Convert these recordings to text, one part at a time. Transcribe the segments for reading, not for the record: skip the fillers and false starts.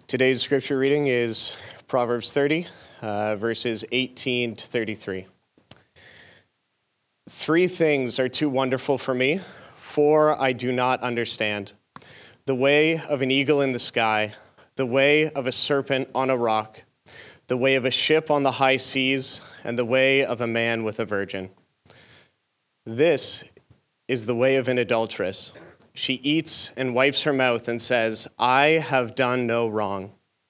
Today's scripture reading is Proverbs 30, verses 18 to 33. 3 things are too wonderful for me, 4 I do not understand. The way of an eagle in the sky, the way of a serpent on a rock, the way of a ship on the high seas, and the way of a man with a virgin. This is the way of an adulteress. She eats and wipes her mouth and says, I have done no wrong.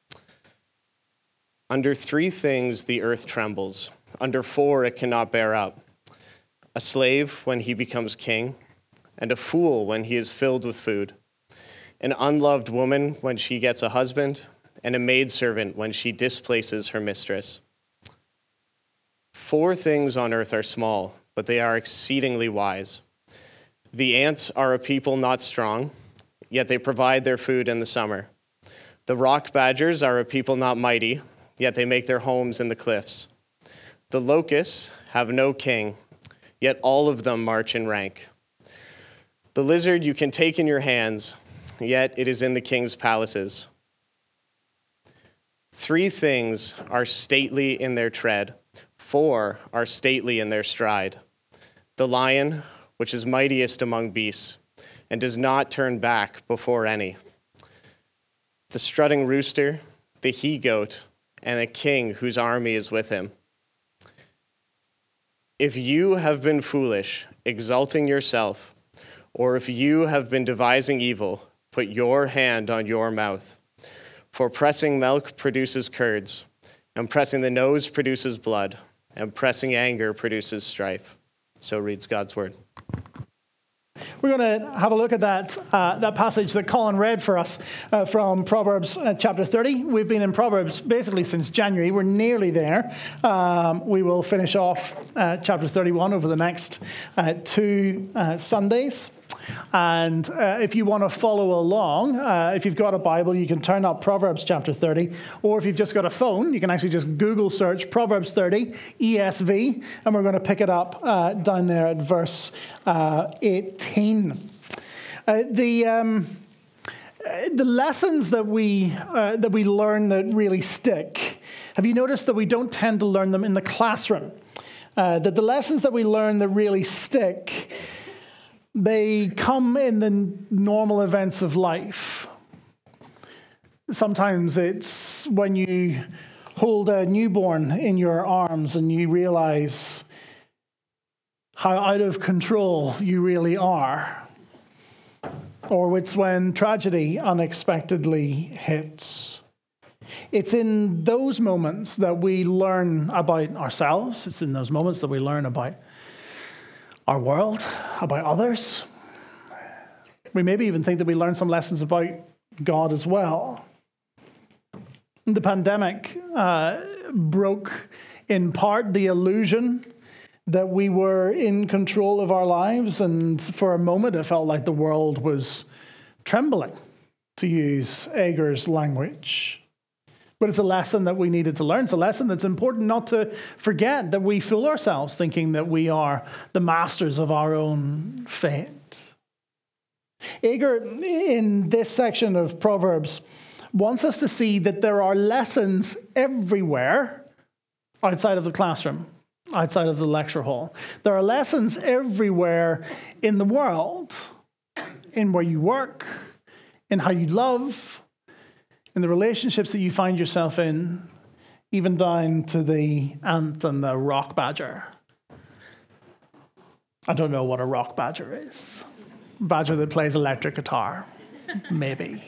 Under 3 things the earth trembles. Under 4 it cannot bear up. A slave when he becomes king, and a fool when he is filled with food. An unloved woman when she gets a husband, and a maidservant when she displaces her mistress. 4 things on earth are small, but they are exceedingly wise. The ants are a people not strong, yet they provide their food in the summer. The rock badgers are a people not mighty, yet they make their homes in the cliffs. The locusts have no king, yet all of them march in rank. The lizard you can take in your hands, yet it is in the king's palaces. 3 things are stately in their tread, 4 are stately in their stride. The lion, which is mightiest among beasts, and does not turn back before any. The strutting rooster, the he-goat, and a king whose army is with him. If you have been foolish, exalting yourself, or if you have been devising evil, put your hand on your mouth. For pressing milk produces curds, and pressing the nose produces blood, and pressing anger produces strife. So reads God's word. We're going to have a look at that passage that Colin read for us from Proverbs chapter 30. We've been in Proverbs basically since January. We're nearly there. We will finish off chapter 31 over the next 2 Sundays. And if you want to follow along, if you've got a Bible, you can turn up Proverbs chapter 30. Or if you've just got a phone, you can actually just Google search Proverbs 30 ESV. And we're going to pick it up down there at verse 18. The lessons that we learn that really stick, have you noticed that we don't tend to learn them in the classroom? That the lessons that we learn that really stick, they come in the normal events of life. Sometimes it's when you hold a newborn in your arms and you realize how out of control you really are. Or it's when tragedy unexpectedly hits. It's in those moments that we learn about ourselves. It's in those moments that we learn about our world, about others. We maybe even think that we learn some lessons about God as well. The pandemic broke in part the illusion that we were in control of our lives, and for a moment it felt like the world was trembling, to use Ager's language. But it's a lesson that we needed to learn. It's a lesson that's important not to forget, that we fool ourselves thinking that we are the masters of our own fate. Ager, in this section of Proverbs, wants us to see that there are lessons everywhere outside of the classroom, outside of the lecture hall. There are lessons everywhere in the world, in where you work, in how you love, in the relationships that you find yourself in, even down to the ant and the rock badger. I don't know what a rock badger is. Badger that plays electric guitar, maybe.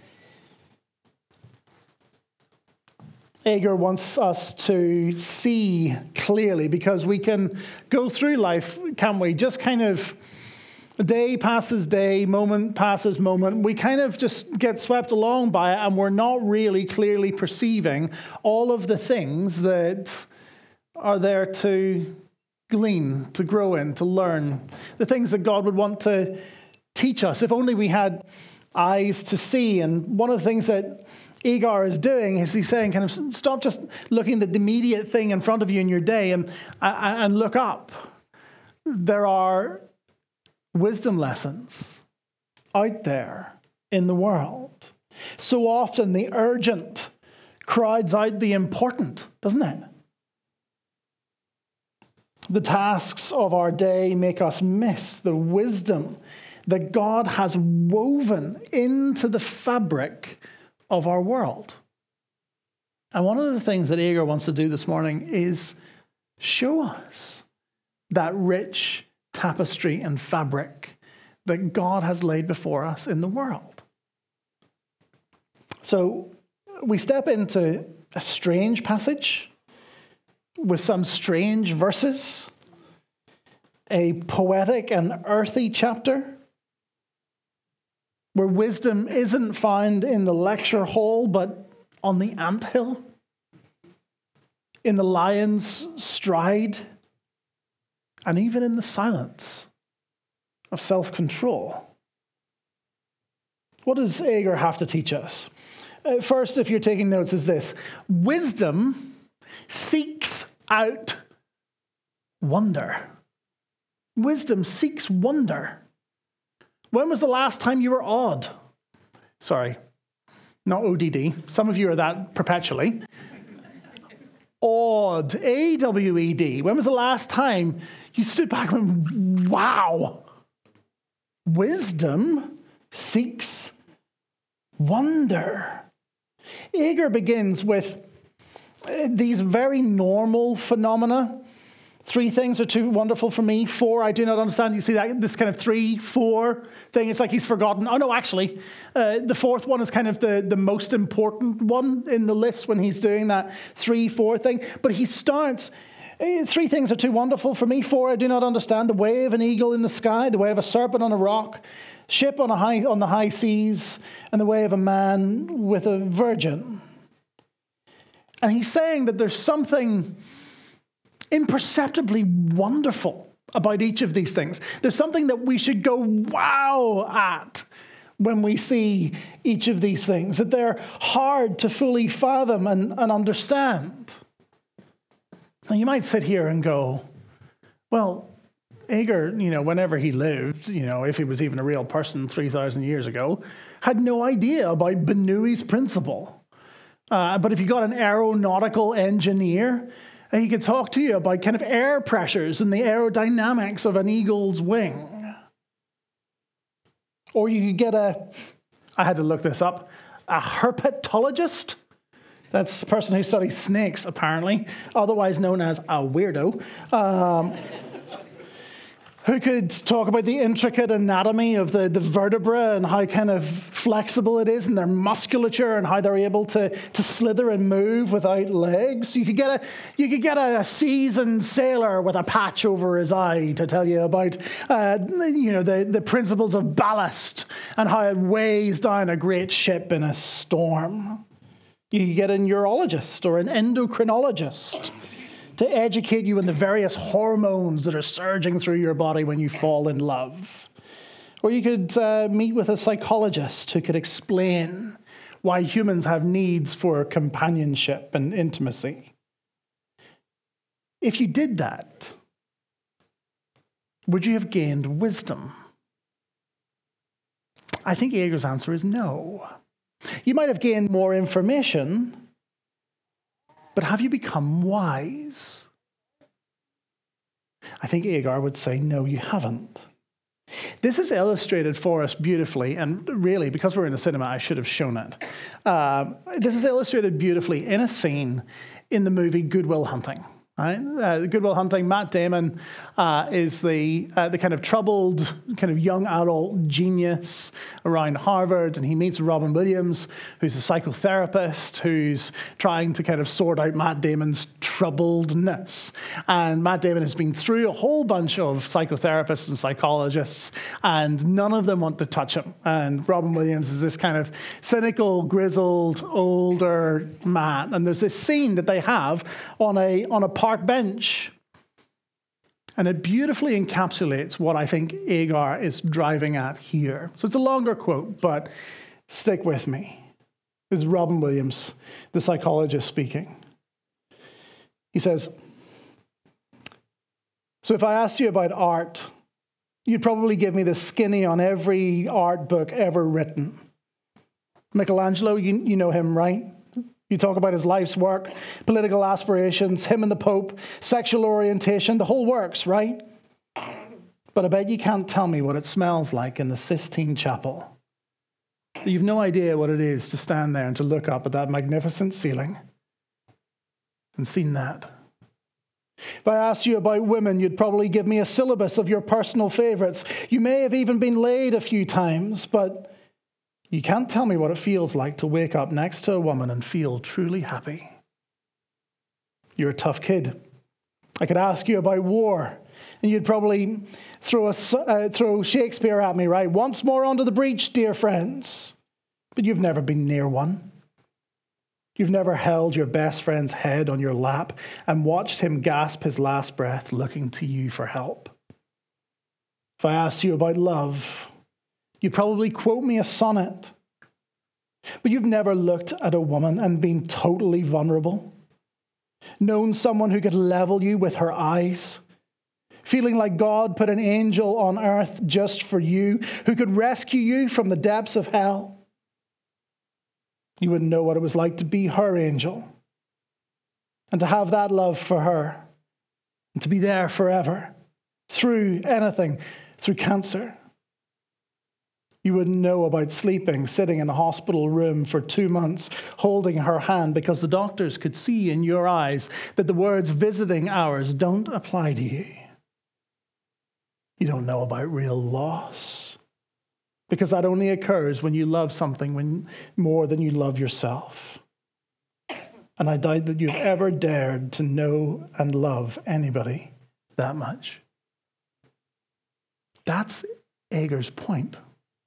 Ager wants us to see clearly, because we can go through life, can't we? Just kind of day passes day, moment passes moment. We kind of just get swept along by it, and we're not really clearly perceiving all of the things that are there to glean, to grow in, to learn. The things that God would want to teach us. If only we had eyes to see. And one of the things that Ager is doing is he's saying, kind of, stop just looking at the immediate thing in front of you in your day and look up. There are wisdom lessons out there in the world. So often the urgent crowds out the important, doesn't it? The tasks of our day make us miss the wisdom that God has woven into the fabric of our world. And one of the things that Agur wants to do this morning is show us that rich tapestry and fabric that God has laid before us in the world. So we step into a strange passage with some strange verses, a poetic and earthy chapter where wisdom isn't found in the lecture hall but on the anthill, in the lion's stride, and even in the silence of self-control. What does Agur have to teach us? First, if you're taking notes, is this: wisdom seeks out wonder. Wisdom seeks wonder. When was the last time you were awed? Sorry, not ODD. Some of you are that perpetually. Awed, A-W-E-D. When was the last time you stood back and went, wow? Wisdom seeks wonder. Agur begins with these very normal phenomena. 3 things are too wonderful for me. 4, I do not understand. You see that this kind of 3, 4 thing. It's like he's forgotten. Oh, no, actually, the 4th one is kind of the most important one in the list when he's doing that 3, 4 thing. But he starts, 3 things are too wonderful for me. 4, I do not understand. The way of an eagle in the sky, the way of a serpent on a rock, ship on the high seas, and the way of a man with a virgin. And he's saying that there's something imperceptibly wonderful about each of these things. There's something that we should go wow at when we see each of these things, that they're hard to fully fathom and understand. Now you might sit here and go, well, Agur, whenever he lived, if he was even a real person 3,000 years ago, had no idea about Bernoulli's principle. But if you got an aeronautical engineer, he could talk to you about kind of air pressures and the aerodynamics of an eagle's wing. Or you could get I had to look this up, a herpetologist. That's the person who studies snakes, apparently, otherwise known as a weirdo. Who could talk about the intricate anatomy of the vertebra and how kind of flexible it is and their musculature and how they're able to slither and move without legs. You could get a seasoned sailor with a patch over his eye to tell you about the principles of ballast and how it weighs down a great ship in a storm. You could get a neurologist or an endocrinologist to educate you in the various hormones that are surging through your body when you fall in love. Or you could meet with a psychologist who could explain why humans have needs for companionship and intimacy. If you did that, would you have gained wisdom? I think Agur's answer is no. You might have gained more information, but have you become wise? I think Agur would say, no, you haven't. This is illustrated for us beautifully, and really, because we're in a cinema, I should have shown it. This is illustrated beautifully in a scene in the movie Good Will Hunting. Right? Good Will Hunting, Matt Damon is the kind of troubled, kind of young adult genius around Harvard, and he meets Robin Williams, who's a psychotherapist who's trying to kind of sort out Matt Damon's troubledness. And Matt Damon has been through a whole bunch of psychotherapists and psychologists, and none of them want to touch him. And Robin Williams is this kind of cynical, grizzled, older man. And there's this scene that they have on a park bench. And it beautifully encapsulates what I think Agur is driving at here. So it's a longer quote, but stick with me. This is Robin Williams, the psychologist, speaking. He says, so if I asked you about art, you'd probably give me the skinny on every art book ever written. Michelangelo, you know him, right? You talk about his life's work, political aspirations, him and the Pope, sexual orientation, the whole works, right? But I bet you can't tell me what it smells like in the Sistine Chapel. You've no idea what it is to stand there and to look up at that magnificent ceiling and see that. If I asked you about women, you'd probably give me a syllabus of your personal favorites. You may have even been laid a few times, but you can't tell me what it feels like to wake up next to a woman and feel truly happy. You're a tough kid. I could ask you about war, and you'd probably throw Shakespeare at me, right? Once more onto the breach, dear friends. But you've never been near one. You've never held your best friend's head on your lap and watched him gasp his last breath looking to you for help. If I asked you about love, you'd probably quote me a sonnet. But you've never looked at a woman and been totally vulnerable. Known someone who could level you with her eyes. Feeling like God put an angel on earth just for you, who could rescue you from the depths of hell. You wouldn't know what it was like to be her angel. And to have that love for her. And to be there forever. Through anything. Through cancer. You wouldn't know about sitting in a hospital room for 2 months, holding her hand because the doctors could see in your eyes that the words visiting hours don't apply to you. You don't know about real loss because that only occurs when you love something more than you love yourself. And I doubt that you've ever dared to know and love anybody that much. That's Agar's point.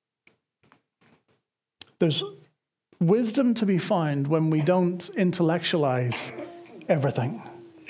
There's wisdom to be found when we don't intellectualize everything.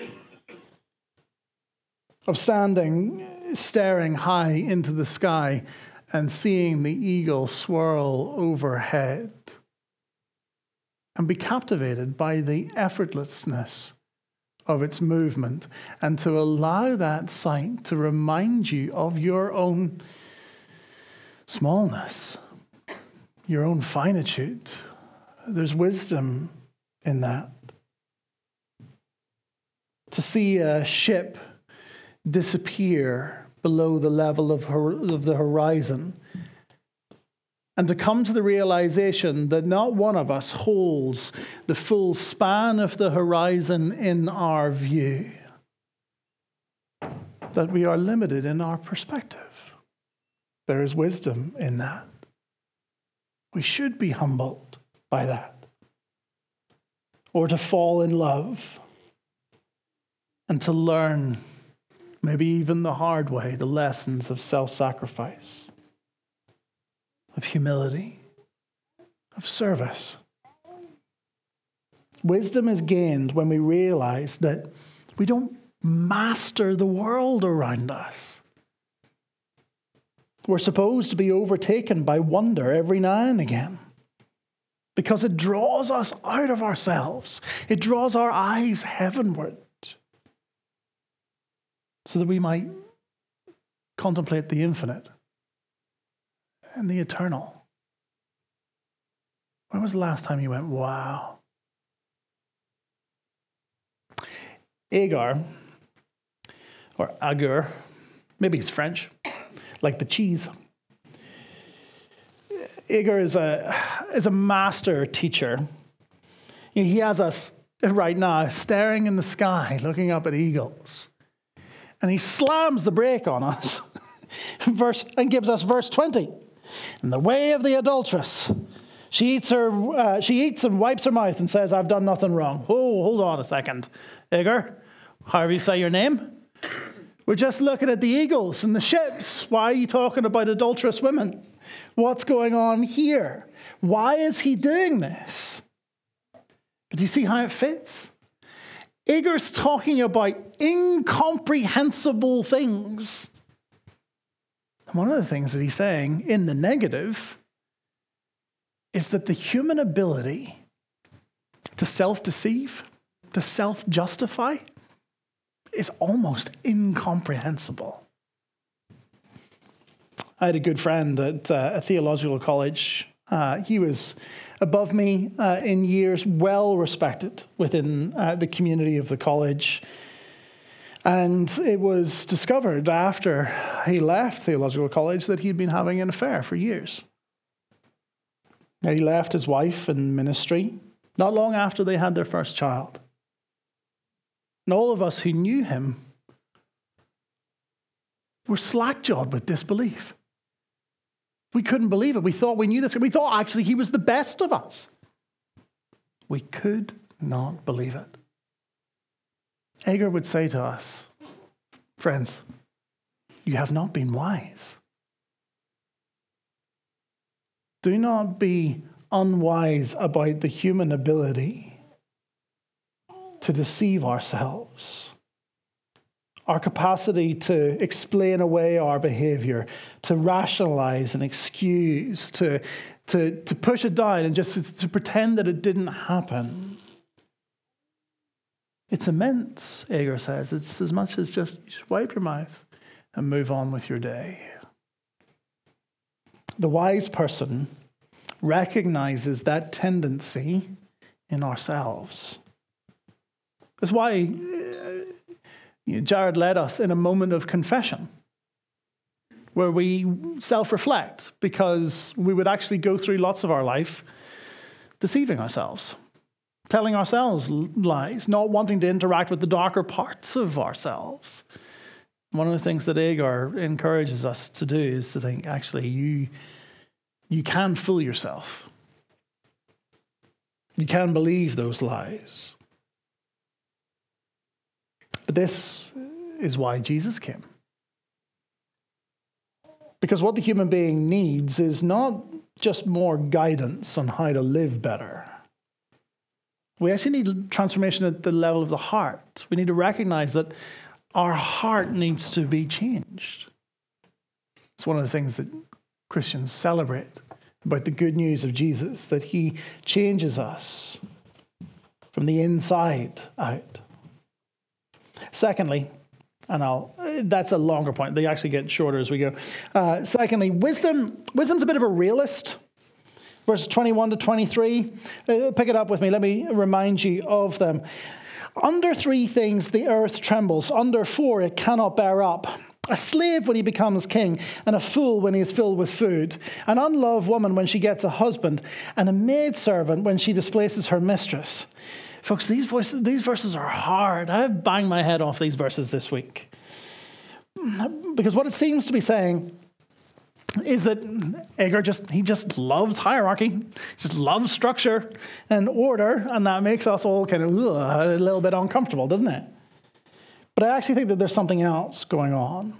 Of staring high into the sky and seeing the eagle swirl overhead and be captivated by the effortlessness of its movement and to allow that sight to remind you of your own smallness, your own finitude. There's wisdom in that. To see a ship disappear below the level of the horizon and to come to the realization that not one of us holds the full span of the horizon in our view, that we are limited in our perspective. There is wisdom in that. We should be humbled by that. Or to fall in love and to learn, maybe even the hard way, the lessons of self-sacrifice, of humility, of service. Wisdom is gained when we realize that we don't master the world around us. We're supposed to be overtaken by wonder every now and again because it draws us out of ourselves. It draws our eyes heavenward so that we might contemplate the infinite and the eternal. When was the last time you went, wow? Agar, or Agur, maybe it's French, like the cheese. Agar is a master teacher. He has us right now staring in the sky, looking up at eagles. And he slams the brake on us and gives us verse 20. In the way of the adulteress, she eats and wipes her mouth and says, I've done nothing wrong. Oh, hold on a second. Agar, however you say your name. We're just looking at the eagles and the ships. Why are you talking about adulterous women? What's going on here? Why is he doing this? But do you see how it fits? Agar's talking about incomprehensible things. And one of the things that he's saying in the negative is that the human ability to self-deceive, to self-justify, is almost incomprehensible. I had a good friend at a theological college He was above me in years, well respected within the community of the college. And it was discovered after he left theological college that he'd been having an affair for years. He left his wife in ministry not long after they had their first child. And all of us who knew him were slack-jawed with disbelief. We couldn't believe it. We thought we knew this. We thought actually he was the best of us. We could not believe it. Agur would say to us, friends, you have not been wise. Do not be unwise about the human ability to deceive ourselves. Our capacity to explain away our behavior, to rationalize and excuse, to push it down and just to pretend that it didn't happen. It's immense, Agur says. It's as much as just wipe your mouth and move on with your day. The wise person recognizes that tendency in ourselves. That's why Jared led us in a moment of confession, where we self-reflect, because we would actually go through lots of our life deceiving ourselves, telling ourselves lies, not wanting to interact with the darker parts of ourselves. One of the things that Agur encourages us to do is to think, actually, you can fool yourself. You can believe those lies. But this is why Jesus came. Because what the human being needs is not just more guidance on how to live better. We actually need transformation at the level of the heart. We need to recognize that our heart needs to be changed. It's one of the things that Christians celebrate about the good news of Jesus, that he changes us from the inside out. Secondly, and that's a longer point. They actually get shorter as we go. Secondly, wisdom's a bit of a realist. Verses 21 to 23. Pick it up with me. Let me remind you of them. Under 3 things the earth trembles. Under 4 it cannot bear up. A slave when he becomes king, and a fool when he is filled with food. An unloved woman when she gets a husband, and a maidservant when she displaces her mistress. Folks, these verses are hard. I've banged my head off these verses this week. Because what it seems to be saying is that Agur just loves hierarchy, he just loves structure and order, and that makes us all kind of a little bit uncomfortable, doesn't it? But I actually think that there's something else going on.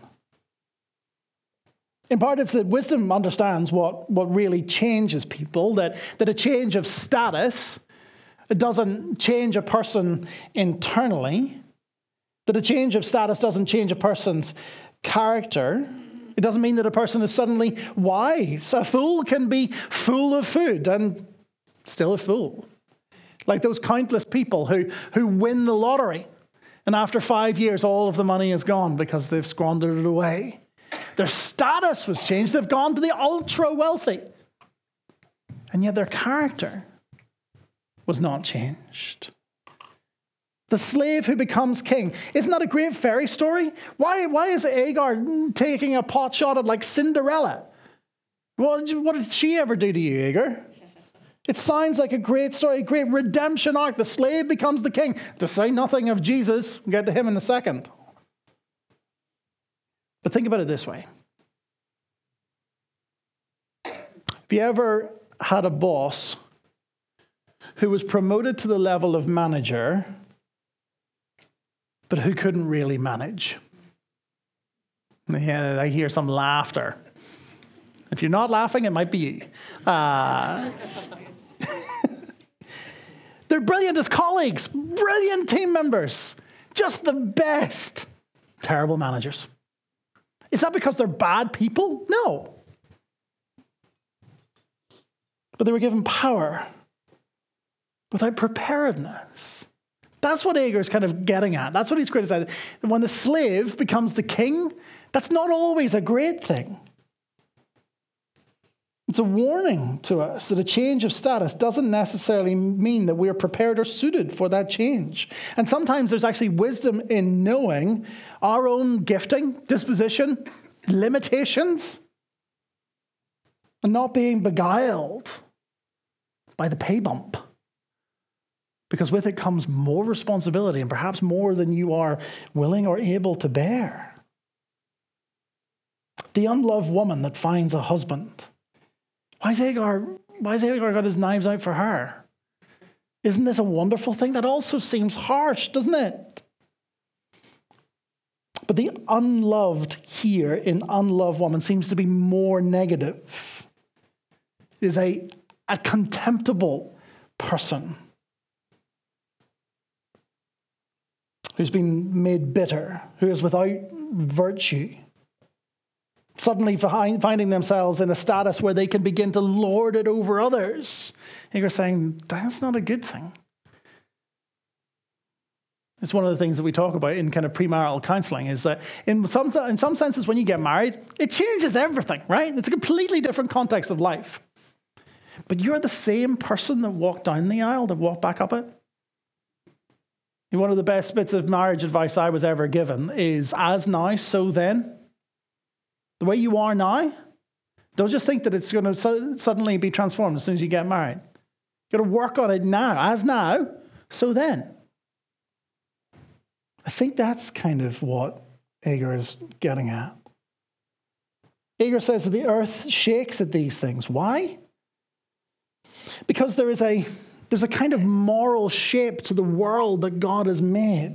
In part, it's that wisdom understands what really changes people, that a change of status, it doesn't change a person internally, that a change of status doesn't change a person's character. It doesn't mean that a person is suddenly wise. A fool can be full of food and still a fool. Like those countless people who win the lottery, and after 5 years, all of the money is gone because they've squandered it away. Their status was changed. They've gone to the ultra wealthy. And yet their character was not changed. The slave who becomes king. Isn't that a great fairy story? Why is Agur taking a pot shot at like Cinderella? What did she ever do to you, Agur? It sounds like a great story, a great redemption arc. The slave becomes the king. To say nothing of Jesus. We'll get to him in a second. But think about it this way. Have you ever had a boss who was promoted to the level of manager, but who couldn't really manage? Yeah, I hear some laughter. If you're not laughing, it might be you. They're brilliant as colleagues, brilliant team members, just the best. Terrible managers. Is that because they're bad people? No. But they were given power without preparedness. That's what Agur's kind of getting at. That's what he's criticizing. When the slave becomes the king, that's not always a great thing. It's a warning to us that a change of status doesn't necessarily mean that we're prepared or suited for that change. And sometimes there's actually wisdom in knowing our own gifting, disposition, limitations, and not being beguiled by the pay bump. Because with it comes more responsibility and perhaps more than you are willing or able to bear. The unloved woman that finds a husband. Why has Hagar got his knives out for her? Isn't this a wonderful thing? That also seems harsh, doesn't it? But the unloved here in unloved woman seems to be more negative. It is a contemptible person who's been made bitter, who is without virtue. Suddenly finding themselves in a status where they can begin to lord it over others. And you're saying, that's not a good thing. It's one of the things that we talk about in kind of premarital counseling is that in some senses when you get married, it changes everything, right? It's a completely different context of life. But you're the same person that walked down the aisle, that walked back up it. One of the best bits of marriage advice I was ever given is, as now, so then. The way you are now, don't just think that it's going to suddenly be transformed as soon as you get married. You've got to work on it now, as now, so then. I think that's kind of what Hagar is getting at. Hagar says that the earth shakes at these things. Why? Because there's a kind of moral shape to the world that God has made.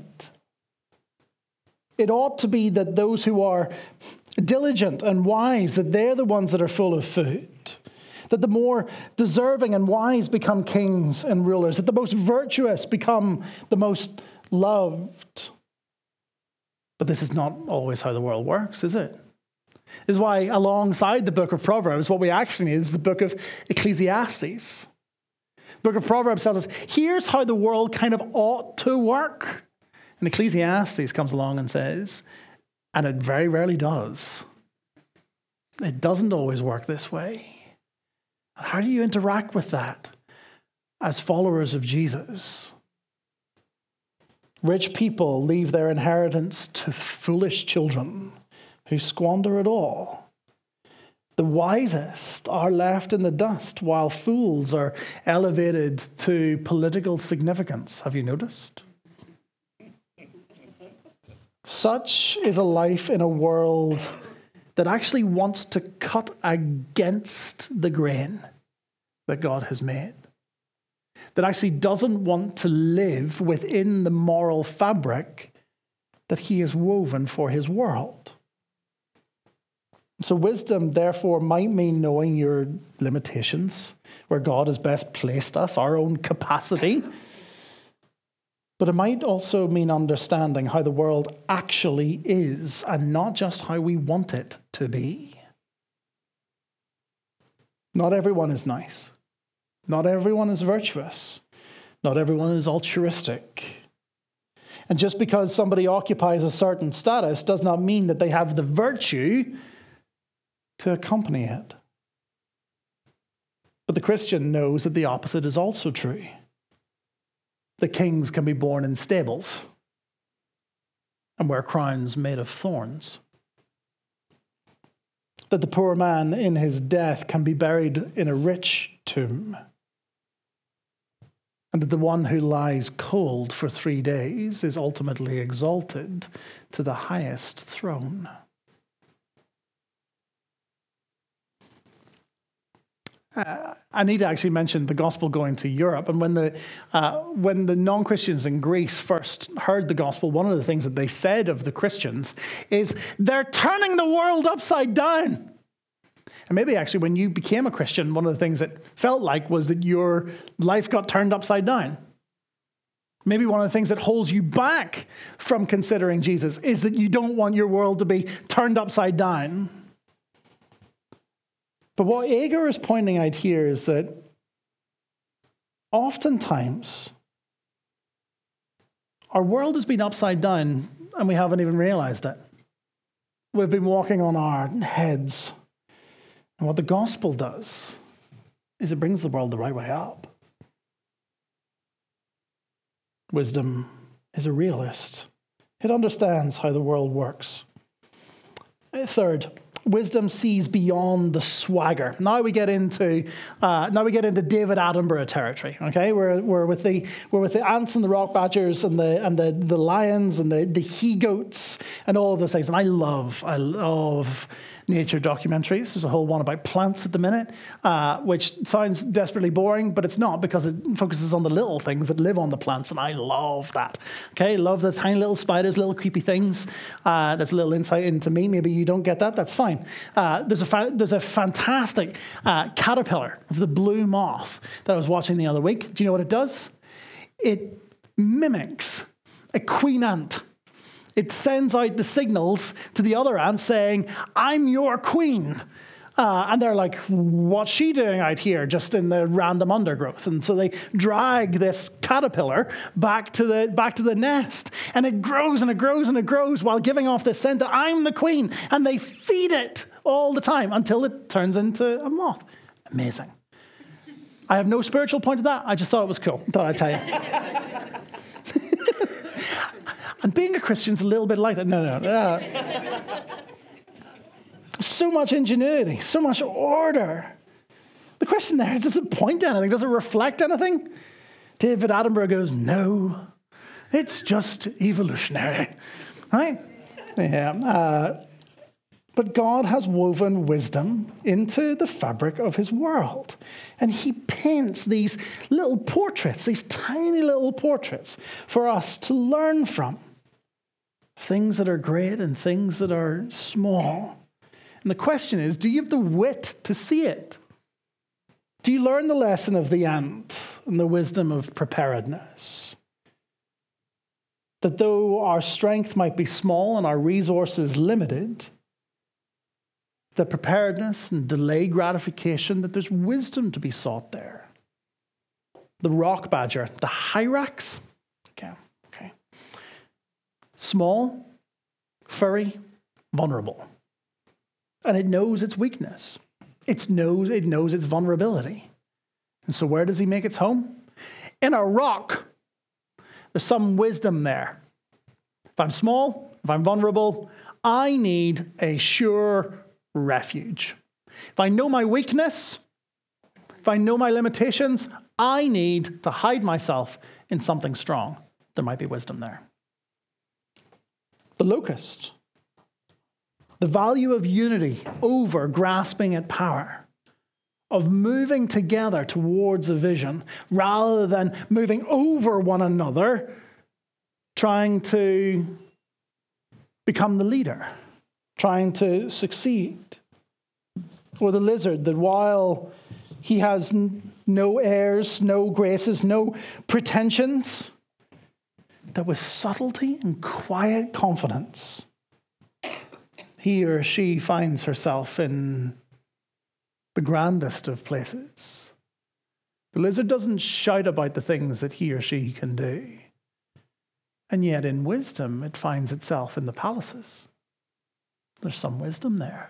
It ought to be that those who are diligent and wise, that they're the ones that are full of food. That the more deserving and wise become kings and rulers. That the most virtuous become the most loved. But this is not always how the world works, is it? This is why alongside the book of Proverbs, what we actually need is the book of Ecclesiastes. The book of Proverbs tells us, here's how the world kind of ought to work. And Ecclesiastes comes along and says, and it very rarely does. It doesn't always work this way. How do you interact with that as followers of Jesus? Rich people leave their inheritance to foolish children who squander it all. The wisest are left in the dust while fools are elevated to political significance. Have you noticed? Such is a life in a world that actually wants to cut against the grain that God has made. That actually doesn't want to live within the moral fabric that he has woven for his world. So wisdom, therefore, might mean knowing your limitations, where God has best placed us, our own capacity. But it might also mean understanding how the world actually is and not just how we want it to be. Not everyone is nice. Not everyone is virtuous. Not everyone is altruistic. And just because somebody occupies a certain status does not mean that they have the virtue to accompany it. But the Christian knows that the opposite is also true. The kings can be born in stables and wear crowns made of thorns. That the poor man in his death can be buried in a rich tomb. And that the one who lies cold for 3 days is ultimately exalted to the highest throne. I need to actually mention the gospel going to Europe. And when the non-Christians in Greece first heard the gospel, one of the things that they said of the Christians is, they're turning the world upside down. And maybe actually when you became a Christian, one of the things that felt like was that your life got turned upside down. Maybe one of the things that holds you back from considering Jesus is that you don't want your world to be turned upside down. But what Hagar is pointing out here is that oftentimes our world has been upside down and we haven't even realized it. We've been walking on our heads. And what the gospel does is it brings the world the right way up. Wisdom is a realist. It understands how the world works. Third, wisdom sees beyond the swagger. Now we get into David Attenborough territory. Okay, we're with the ants and the rock badgers and the lions and the he goats and all of those things. And I love nature documentaries. There's a whole one about plants at the minute, which sounds desperately boring, but it's not, because it focuses on the little things that live on the plants, and I love that. Okay, love the tiny little spiders, little creepy things. That's a little insight into me. Maybe you don't get that. That's fine. There's a fantastic caterpillar of the blue moth that I was watching the other week. Do you know what it does? It mimics a queen ant. It sends out the signals to the other ants saying, "I'm your queen." And they're like, "What's she doing out here just in the random undergrowth?" And so they drag this caterpillar back to the nest. And it grows and it grows and it grows while giving off this scent that I'm the queen. And they feed it all the time until it turns into a moth. Amazing. I have no spiritual point to that. I just thought it was cool. Thought I'd tell you. And being a Christian's a little bit like that. No. So much ingenuity, so much order. The question there is, does it point to anything? Does it reflect anything? David Attenborough goes, no, it's just evolutionary. Right? Yeah. But God has woven wisdom into the fabric of his world. And he paints these little portraits, these tiny little portraits for us to learn from. Things that are great and things that are small. And the question is, do you have the wit to see it? Do you learn the lesson of the ant and the wisdom of preparedness? That though our strength might be small and our resources limited, the preparedness and delayed gratification, that there's wisdom to be sought there. The rock badger, the hyrax, okay. Small, furry, vulnerable. And it knows its weakness. It knows its vulnerability. And so where does he make its home? In a rock. There's some wisdom there. If I'm small, if I'm vulnerable, I need a sure refuge. If I know my weakness, if I know my limitations, I need to hide myself in something strong. There might be wisdom there. The locust. The value of unity over grasping at power. Of moving together towards a vision rather than moving over one another, trying to become the leader, trying to succeed. Or the lizard, that while he has no airs, no graces, no pretensions, that with subtlety and quiet confidence, he or she finds herself in the grandest of places. The lizard doesn't shout about the things that he or she can do. And yet in wisdom, it finds itself in the palaces. There's some wisdom there.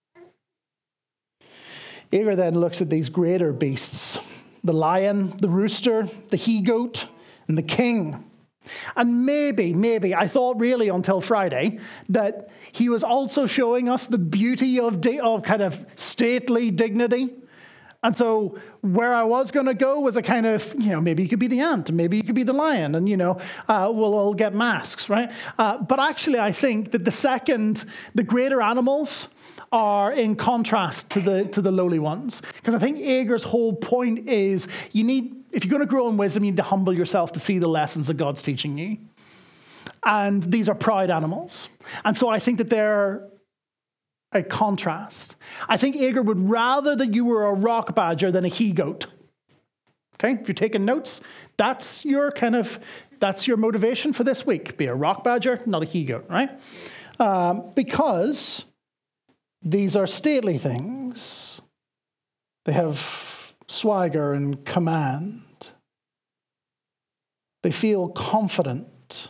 Agur then looks at these greater beasts, the lion, the rooster, the he-goat, and the king. And maybe, I thought really until Friday, that he was also showing us the beauty of kind of stately dignity. And so where I was going to go was a kind of, maybe you could be the ant, and maybe you could be the lion, and, we'll all get masks, right? But actually, I think that the greater animals are in contrast to the lowly ones. Because I think Agur's whole point is if you're going to grow in wisdom, you need to humble yourself to see the lessons that God's teaching you. And these are proud animals. And so I think that they're a contrast. I think Agur would rather that you were a rock badger than a he-goat. Okay? If you're taking notes, that's your motivation for this week. Be a rock badger, not a he-goat, right? Because these are stately things. They have swagger and command. They feel confident.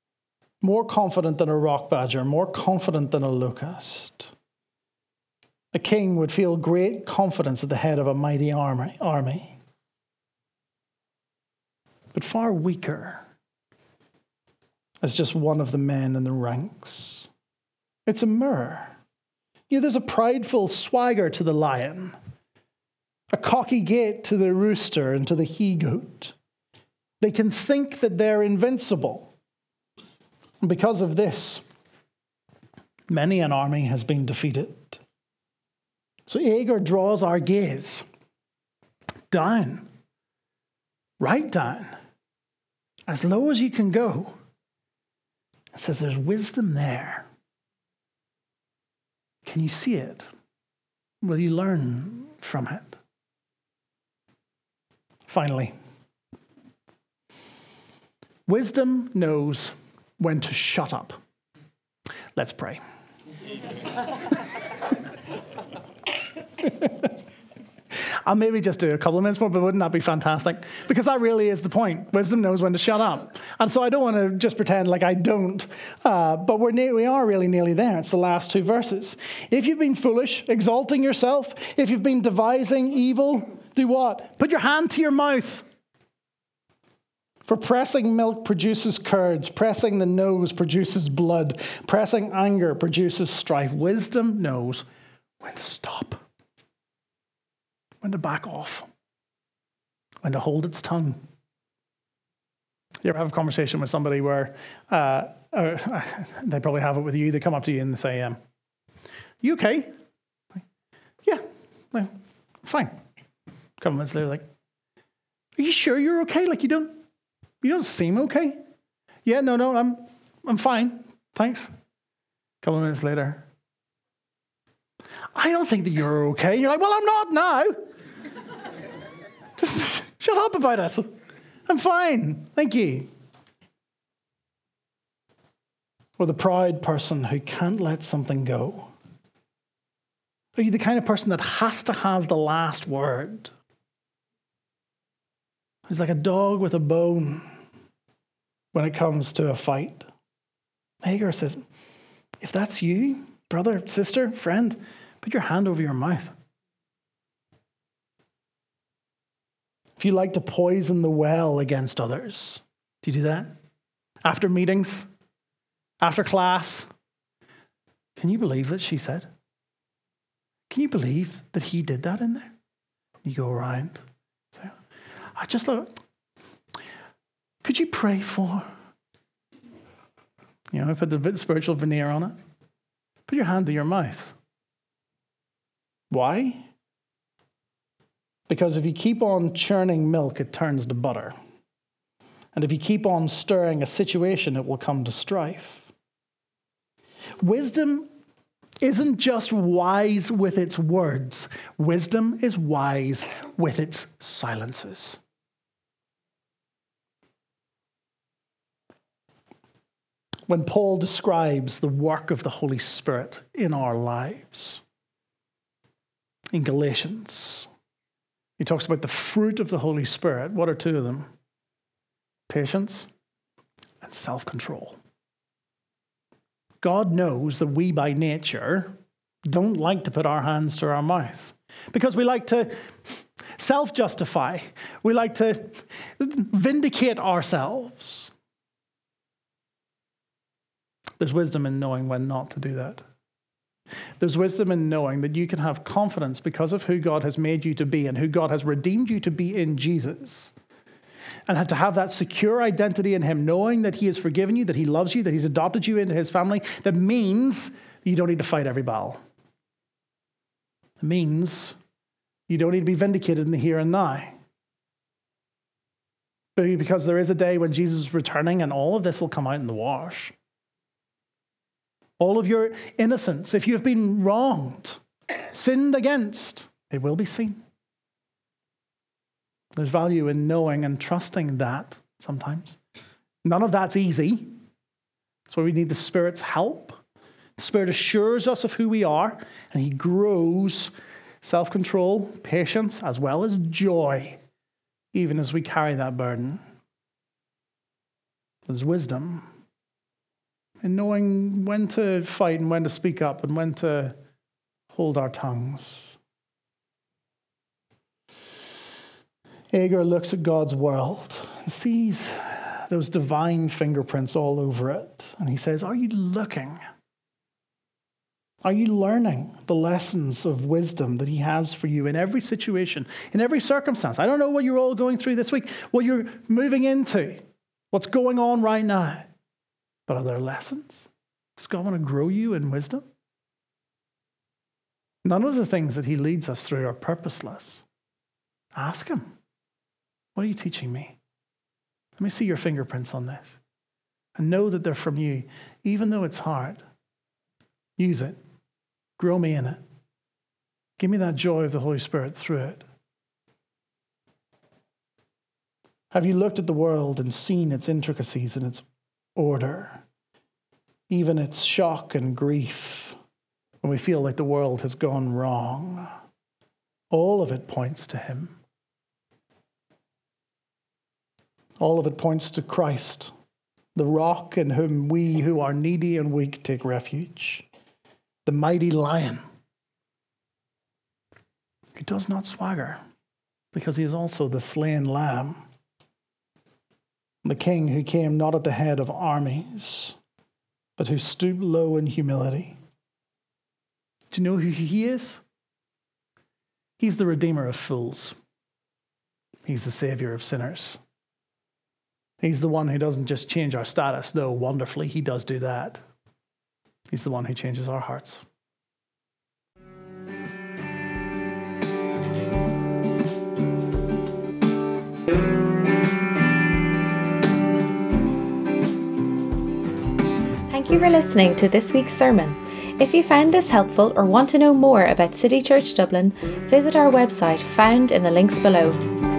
More confident than a rock badger, more confident than a locust. A king would feel great confidence at the head of a mighty army. But far weaker as just one of the men in the ranks. It's a mirror. There's a prideful swagger to the lion, a cocky gait to the rooster and to the he-goat. They can think that they're invincible. And because of this, many an army has been defeated. So Agur draws our gaze down, right down, as low as you can go. It says there's wisdom there. Can you see it? Will you learn from it? Finally, wisdom knows when to shut up. Let's pray. I'll maybe just do a couple of minutes more, but wouldn't that be fantastic? Because that really is the point. Wisdom knows when to shut up. And so I don't want to just pretend like I don't, but we are really nearly there. It's the last two verses. If you've been foolish, exalting yourself, if you've been devising evil, do what? Put your hand to your mouth. For pressing milk produces curds, pressing the nose produces blood, pressing anger produces strife. Wisdom knows when to stop, when to back off, when to hold its tongue. You ever have a conversation with somebody where, they probably have it with you, they come up to you and they say, you okay? Yeah, no, fine. A couple minutes later, like, are you sure you're okay? Like, you don't seem okay. Yeah, no, I'm fine. Thanks. A couple of minutes later, I don't think that you're okay. You're like, well, I'm not now. Just shut up about it. I'm fine. Thank you. Or the proud person who can't let something go. Are you the kind of person that has to have the last word? He's like a dog with a bone when it comes to a fight. Agur says, if that's you, brother, sister, friend, put your hand over your mouth. If you like to poison the well against others, do you do that? After meetings? After class? Can you believe that she said? Can you believe that he did that in there? You go around. Say, I just look. Could you pray for? Put the spiritual veneer on it. Put your hand to your mouth. Why? Because if you keep on churning milk, it turns to butter. And if you keep on stirring a situation, it will come to strife. Wisdom isn't just wise with its words. Wisdom is wise with its silences. When Paul describes the work of the Holy Spirit in our lives, in Galatians, he talks about the fruit of the Holy Spirit. What are two of them? Patience and self-control. God knows that we by nature don't like to put our hands to our mouth because we like to self-justify. We like to vindicate ourselves. There's wisdom in knowing when not to do that. There's wisdom in knowing that you can have confidence because of who God has made you to be and who God has redeemed you to be in Jesus. And to have that secure identity in him, knowing that he has forgiven you, that he loves you, that he's adopted you into his family, that means you don't need to fight every battle. It means you don't need to be vindicated in the here and now. Because there is a day when Jesus is returning and all of this will come out in the wash. All of your innocence, if you have been wronged, sinned against, it will be seen. There's value in knowing and trusting that sometimes. None of that's easy. That's why we need the Spirit's help. The Spirit assures us of who we are, and he grows self-control, patience, as well as joy, even as we carry that burden. There's wisdom in knowing when to fight and when to speak up and when to hold our tongues. Agur looks at God's world and sees those divine fingerprints all over it. And he says, are you looking? Are you learning the lessons of wisdom that he has for you in every situation, in every circumstance? I don't know what you're all going through this week, what you're moving into, what's going on right now. But are there lessons? Does God want to grow you in wisdom? None of the things that he leads us through are purposeless. Ask him, what are you teaching me? Let me see your fingerprints on this. And know that they're from you, even though it's hard. Use it. Grow me in it. Give me that joy of the Holy Spirit through it. Have you looked at the world and seen its intricacies and its order, even its shock and grief when we feel like the world has gone wrong? All of it points to him. All of it points to Christ, the rock in whom we who are needy and weak take refuge, the mighty lion who does not swagger because he is also the slain lamb, the king who came not at the head of armies, but who stooped low in humility. Do you know who he is? He's the redeemer of fools. He's the savior of sinners. He's the one who doesn't just change our status, though wonderfully he does do that. He's the one who changes our hearts. Thank you for listening to this week's sermon. If you found this helpful or want to know more about City Church Dublin, visit our website found in the links below.